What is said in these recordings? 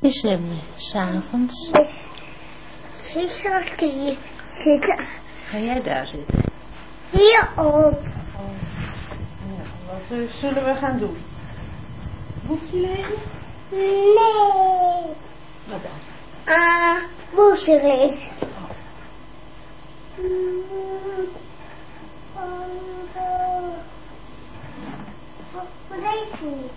December, 'savonds. Ik zal hier zitten. Ga jij daar zitten? Hierop. Ja, wat zullen we gaan doen? Boekje lezen? Nee. Wat dan? Boekje lezen. Wat lees je niet?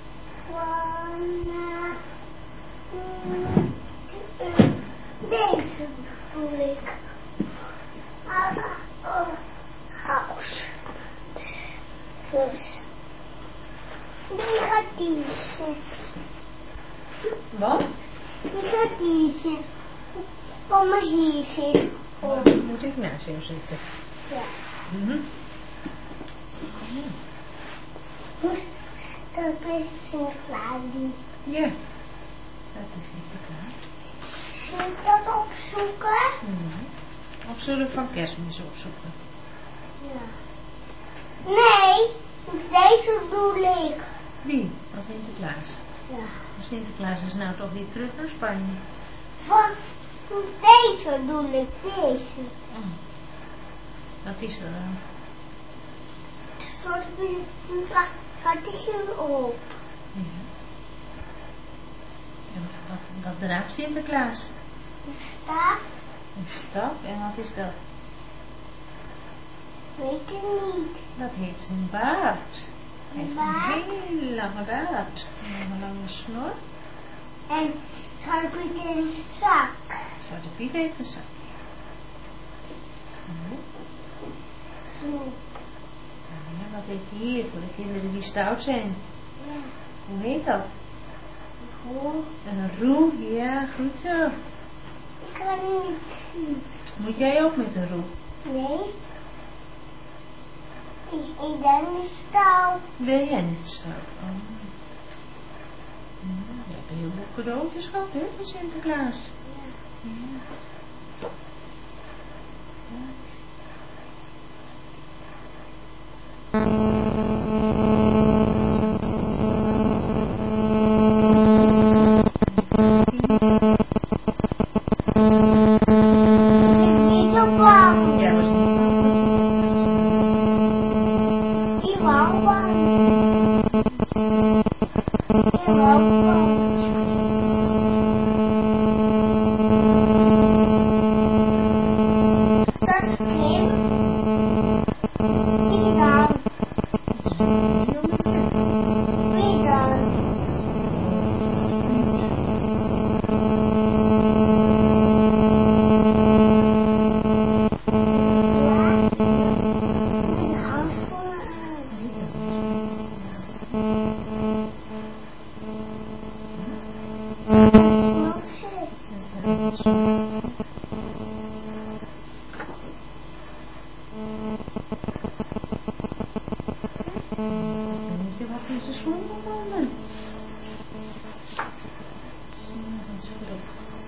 Deze bedoel ik. House. Dus. Die gaat die zitten. Wat? Die gaat die zitten. Kom maar hier zitten. Dan moet ik naast jou zitten. Ja. Dus dat is Sinterklaas die. Ja, dat is Sinterklaas. Zullen we dat opzoeken? Of zullen we van Kerstmis opzoeken? Ja. Nee, deze bedoel ik. Wie? Van Sinterklaas. Ja. Maar Sinterklaas is nou toch weer terug naar Spanje. Van deze bedoel ik, deze. Wat is er dan? Zoals we Sinterklaas gaat hier op. Ja. En wat draagt Sinterklaas? Een staaf, Een staf. En wat is dat? weet ik niet. Dat heet zijn baard. Hij heeft Baard? een hele lange baard. En een lange snor. En Zwarte Piet in een zak. Zwarte Piet heeft een zak. Zo. Ja, wat heeft hij hier voor de kinderen die stout zijn? Ja. Hoe heet dat? Goed. Een roe, ja, goed zo. Ik kan niet zien. Moet jij ook met een roe? Nee. Ik ben niet stout. Ben jij niet stout? Oh. Ja, je hebt heel veel cadeautjes gehad, hè, van Sinterklaas. Ja. Ja. Niet zo bang. Ja, dat is niet Ik wou bang. Ik wou bang. Dat is Kim. Wie dan? Wie dan? Weet je wat in zijn schoen gevonden? Dat is goed.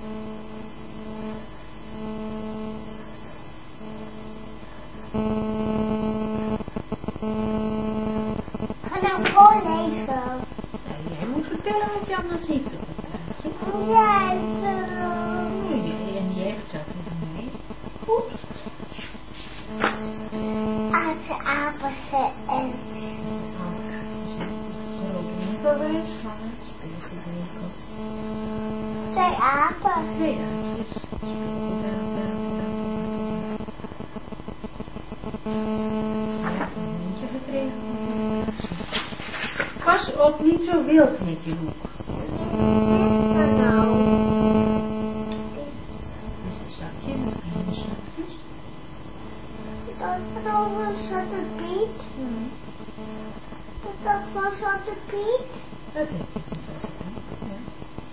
Ga nou voorlezen. Ja, jij moet vertellen wat je allemaal ziet. Jij En jij vertelt het aan mij. Aardse apen en Grote winkelreis van het speelgoedwinkel. twee apen. Twee uitjes. Ja, een eentje gekregen. Pas op, niet zo wild met je hoek. Wat is er nou? Dus een zakje met kleine zakjes. Dat is over Zwarte Piet. Dat is van Zwarte Piet. Dat heeft het niet zo gedaan. Ja.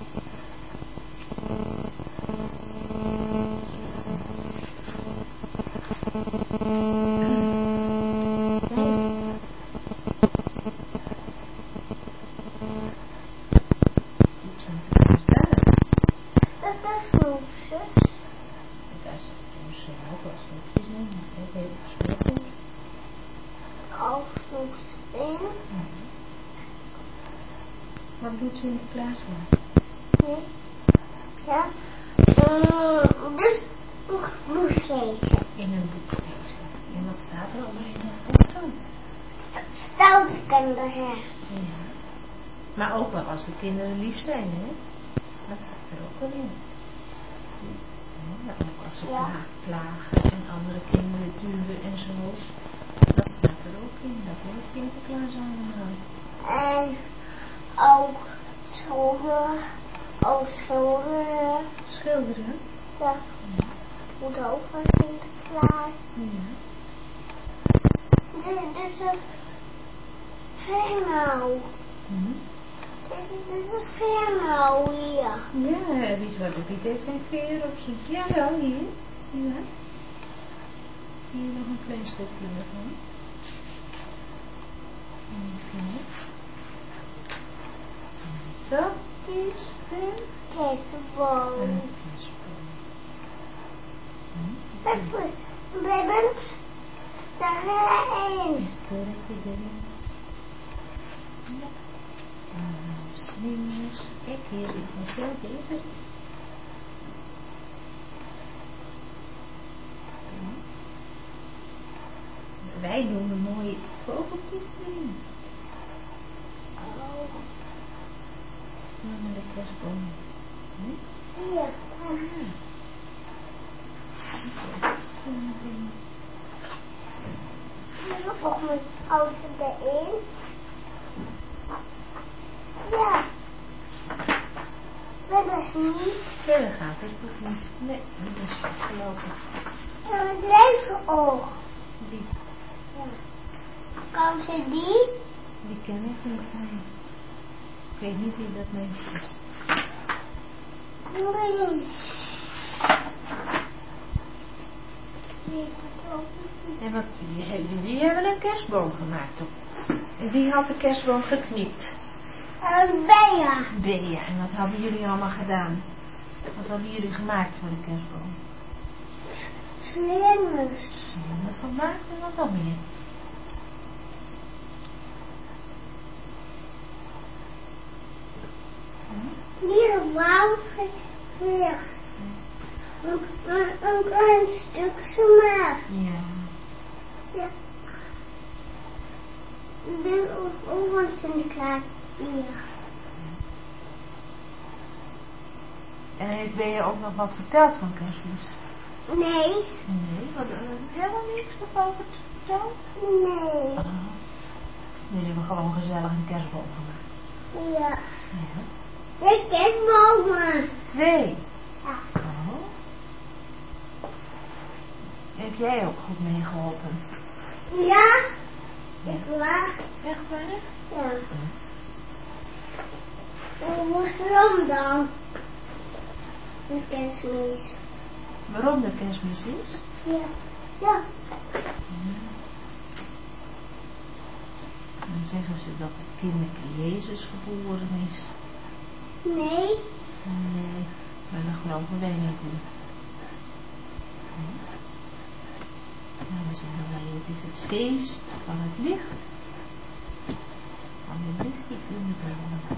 Iets van de daar. Dat is snoepjes. Dat is dus ook wel snoepjes in. Dat heeft gesproken. Ook snoepjes in. Wat doet Sinterklaas dan? Nee. Ja. Dus boek lezen. In een boek lezen. En wat staat er allemaal in dat boek dan? Stoute kinderen. Ja. Maar ook wel als de kinderen lief zijn, hè? Dat staat er ook wel in. Ja, ook als ze klagen en andere kinderen duwen en zo. Dat staat er ook in. Dat heeft Sinterklaas allemaal. En ook schilderen. Ook schilderen. Schilderen? Ja. Moet ook van Sinterklaas. Ja. Dit is een hengel. Dit is een hengel hier. Ja, die zwarte Piet heeft een veer op zijn... Ja, wel, hier. Ja. Hier nog een klein stukje ervan. Oké. Dat is de kerstboom. een kerstboom. We hebben daarin. Sterretje erin. Ja. Slingers. Kijk, hier is nog veel beter. Wij doen een mooie vogeltjes erin. Oh. Met de kerstboom. Hier. Hier nog mijn auto erin. Ja. Dat is niet. Verder gaat het ook niet. Nee, dat is afgelopen. En het levenoog. Die Ja. Kan ze die? ken ik niet. Nee. Ik weet niet wie dat mens is. Nee. En wat, die hebben een kerstboom gemaakt. En wie had de kerstboom geknipt? Bea. Bea. En wat hadden jullie allemaal gedaan? Wat hadden jullie gemaakt voor de kerstboom? Slingers. Wat gemaakt en wat dan meer? Hier wou weer. Een klein stukje maar. Ja. Ja. Dit ook een Sinterklaas hier. En heeft Bea ook nog wat verteld van kerstmis? Nee. Nee, wat, helemaal niks erover verteld? Nee. Oh. Jullie hebben gewoon gezellig een kerstboom gemaakt. Ja. Ja. De kerstbomen. 2. Ja. Oh. Heb jij ook goed meegeholpen? Ja. Ja. Ik waar. Echt waar? Ja. Waarom dan? De kerstmis. Waarom de kerstmis is? Ja. Ja. Dan zeggen ze dat het kinderke Jezus geboren is. Nee. Nee, maar dat geloven wij niet in. Nou, we zeggen wij, het is het feest van het licht. Van het lichtje in de boom.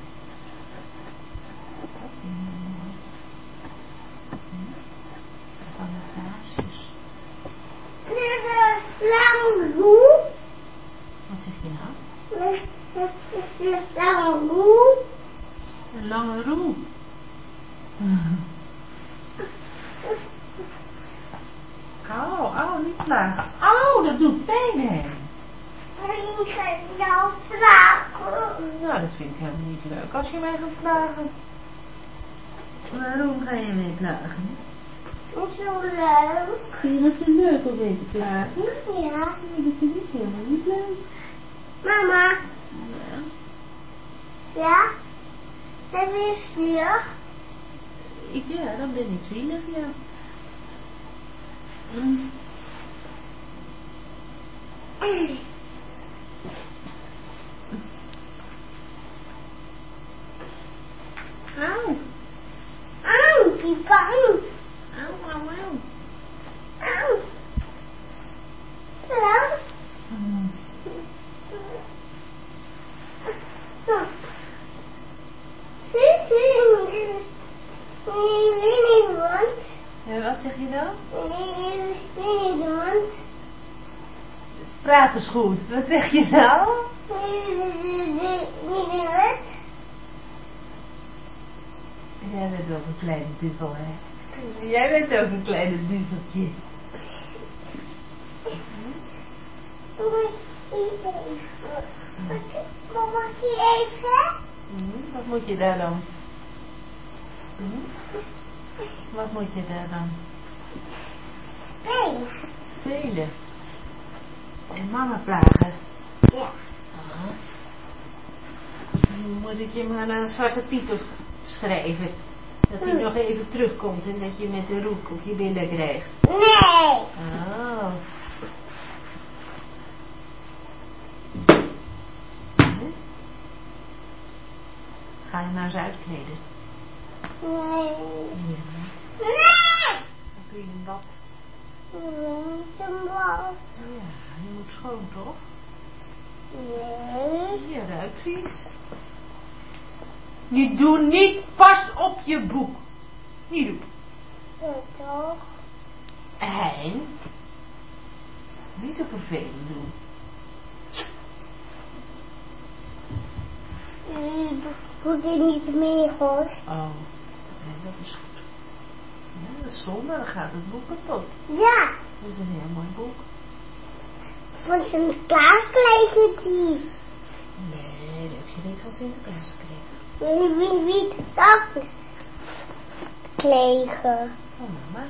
Van de kaarsjes. De lange roe. Wat zeg je nou? De lange roe. Een lange roe. Au, niet plagen. Au, dat doet pijn, hè? Ik ga jou vragen. Nou, dat vind ik helemaal niet leuk als je mij gaat plagen. Waarom ga je mij plagen? Niet zo leuk. Vind je dat zo leuk om mee te plagen? Ja. Nee, dat vind ik helemaal niet leuk. Mama. Ja. Ja? Dat is hier. Ja, dan ben ik zielig, ja. Au. Auw, die bang. Au. Auw. Ja. Zie, Slaap eens goed. Wat zeg je nou? Jij bent ook een kleine duvel, hè? Jij bent ook een kleine duveltje. Mag je even? Wat moet je daar dan? Wat moet je daar dan? Spelen. Spelen. En mama plagen. Ja. Moet ik je maar naar Zwarte Piet schrijven? Dat hij nog even terugkomt en dat je met de roek op je billen krijgt. Nee. Oh. Ga je maar eens uitkleden? Nee. Ja. Nee. Dan kun je een bad. Niet een bal. Ja, je moet schoon toch? Nee. Ja, eruit ziet. Je doet niet pas op je boek. Niet doen. Ja, toch? En? Niet te vervelend doen. Doe je niet meer hoor. Oh, nee, dat is goed. Ja, dat is zonde, dan gaat het boek kapot. Ja. Dat is een heel mooi boek. Voor zijn klaarkrijgen die. Nee, dat heb je niet wat in de klas gekregen. Wie dat kregen? Van mama.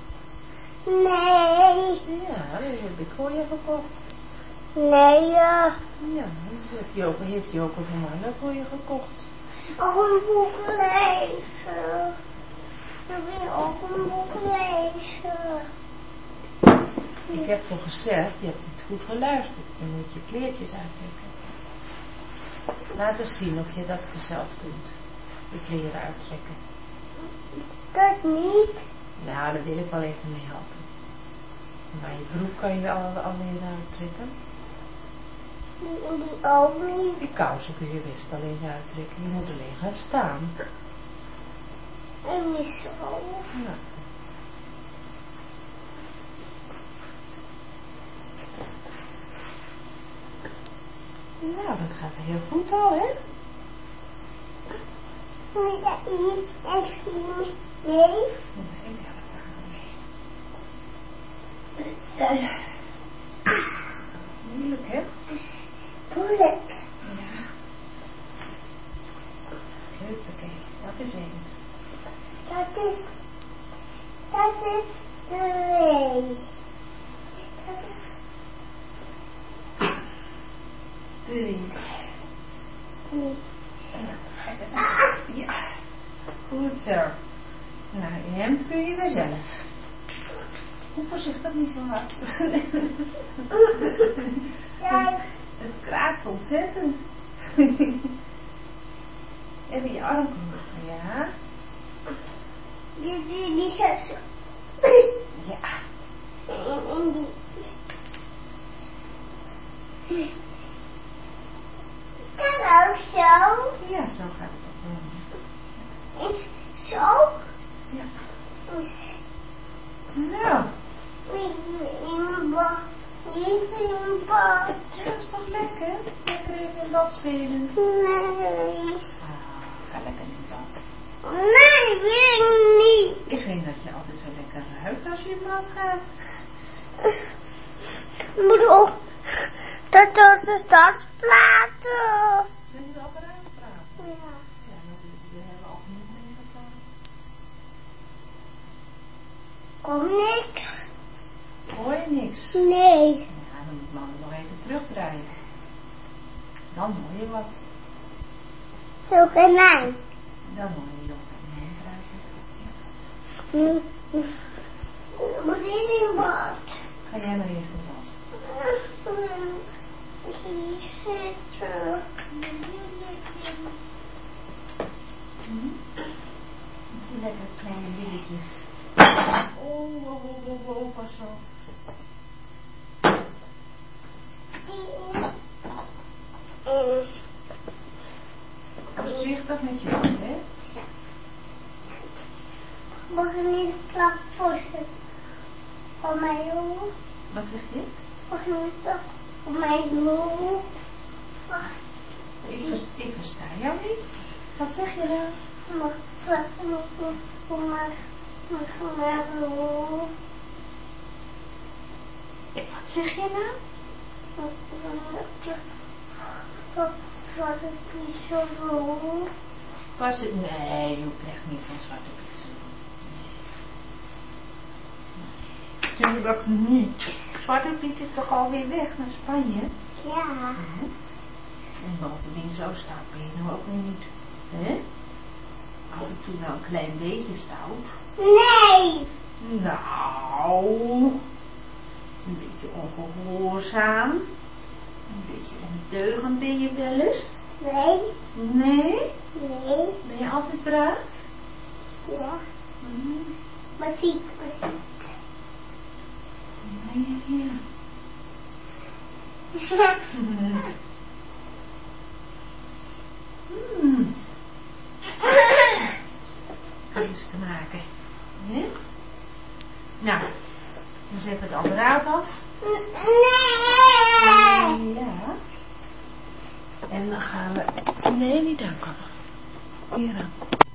Nee. Ja, dat heb ik voor je gekocht. Nee, Ja, dat heeft je ook van mama voor je gekocht. ook een boek lezen. Ik wil ook een boek lezen. Ik heb toch gezegd, je hebt niet goed geluisterd. Je moet je kleertjes uittrekken. Laat eens zien of je dat zelf kunt. Je kleren uittrekken. Dat niet. Nou, daar wil ik wel even mee helpen. Maar je broek kan je alweer uittrekken. Die ook niet. Die kousen kun je best alleen uittrekken. Je moet alleen gaan staan. En niet zo. Nou. Nou, dat gaat heel goed al, hè? Moet je niet echt niet mee? Nee, ja, dat gaat wel mee. Moeilijk, hè? Moeilijk. Ja. Huppakee, dat is één. Dat is 2. 3. Ja, goed zo. Nou, je hemd kun je weer zelf. Hoe voorzichtig niet zo hard. Het kraakt ontzettend. Even je arm knopen, ja? Die zes. Ja. Kan ook zo. Ja, zo gaat het ook wel. Zo. Ja. Nou. Niet in bad. Dat is toch lekker? Lekker even in bad spelen. Nee. Ga lekker in bad. Nee, wil niet. Ik vind dat je altijd zo lekker ruikt als je in bad gaat. Moet ook dat platen. Wil je al eruit praten? Ja. Ja, we hebben al genoeg mee gepraat. Kom niks. Hoor je niks? Nee. Ja, dan moet mama nog even terugdraaien. Dan hoor je wat. Zo genijn. Dan hoor je nog een Moet je in bad? Ga jij maar eerst in bad. Hier zitten. Die lekker kleine billetjes. Oh, pas op. Voorzichtig met je hand, hè? Mag je niet klap voor van mij, jongen? Wat zeg je? Mag je niet klap Voor mij moe. Ik versta jou niet. Wat zeg je dan? Voor mij moe. Wat zeg je nou? Zwarte Piet zo moe. Was het? Nee, je hoeft echt niet van Zwarte Piet te doen. Nee. Natuurlijk niet. Zwarte Piet is toch alweer weg naar Spanje? Ja. En bovendien zo stout ben je nou ook weer niet. Hè? Af en toe wel een klein beetje stout. Nee. Nou, een beetje ongehoorzaam. Een beetje ondeugend ben je wel eens. Nee. Nee? Nee. Ben je altijd braaf? Ja. Maar ziek. Ja. Iets te maken. Ja? Nou, dan zetten we het apparaat af. Nee. Ja. En dan gaan we... Nee, niet danken. Hier aan.